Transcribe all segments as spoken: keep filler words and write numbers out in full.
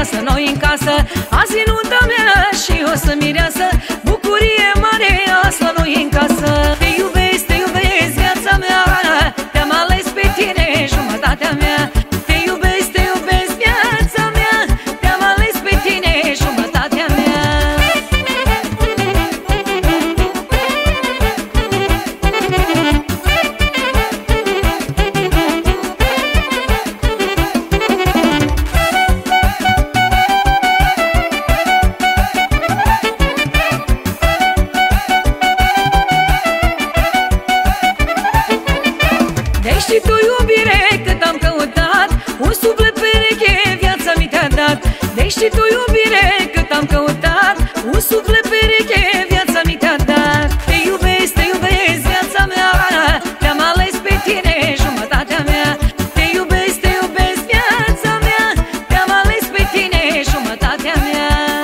acasă, noi în casă. Azi e nunta mea și o să mireasă, bucurie mare, asta noi în casă. Te iubesc, te iubesc, viața mea, te-am ales pe tine, jumătatea mea. Te iubesc, te iubesc, viața mea, te-am ales pe tine, jumătatea mea. Știi tu, iubire, cât am căutat, un suflet pereche viața mi te-a dat. Deci știi tu, iubire, cât am căutat, un suflet pereche viața mi te-a dat. Te iubesc, te iubesc, viața mea, te-am ales pe tine, jumătatea mea. Te iubesc, te iubesc, viața mea, te-am ales pe tine, jumătatea mea.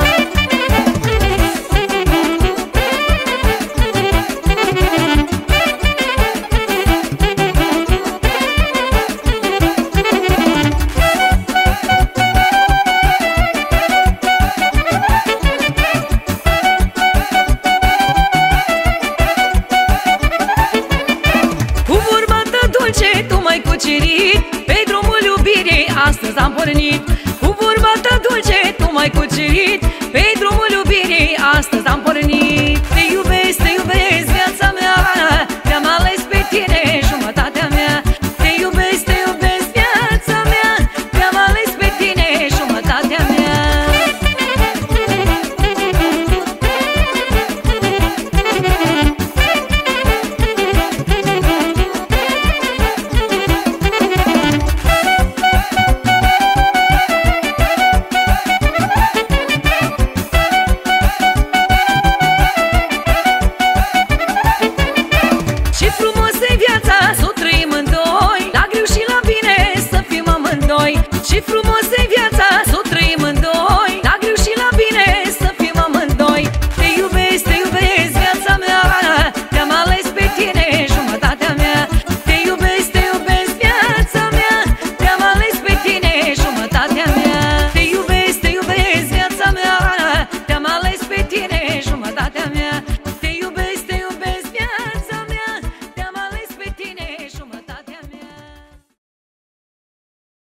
Tu m-ai cucerit, pe drumul iubirii astăzi am pornit. Cu vorba ta dulce tu m-ai cucerit, pe drumul iubirii astăzi am pornit.